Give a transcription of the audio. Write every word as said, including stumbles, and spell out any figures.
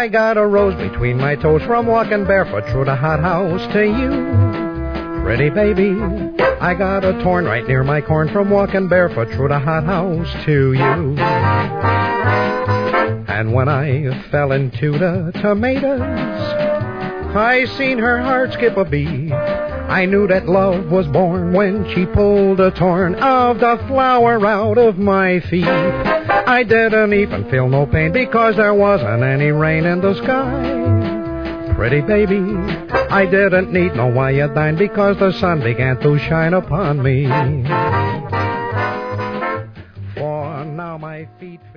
I got a rose between my toes from walking barefoot through the hothouse to you. Pretty baby, I got a torn right near my corn from walking barefoot through the hothouse to you. And when I fell into the tomatoes, I seen her heart skip a beat. I knew that love was born when she pulled a torn of the flower out of my feet. I didn't even feel no pain because there wasn't any rain in the sky. Pretty baby, I didn't need no iodine because the sun began to shine upon me. For now my feet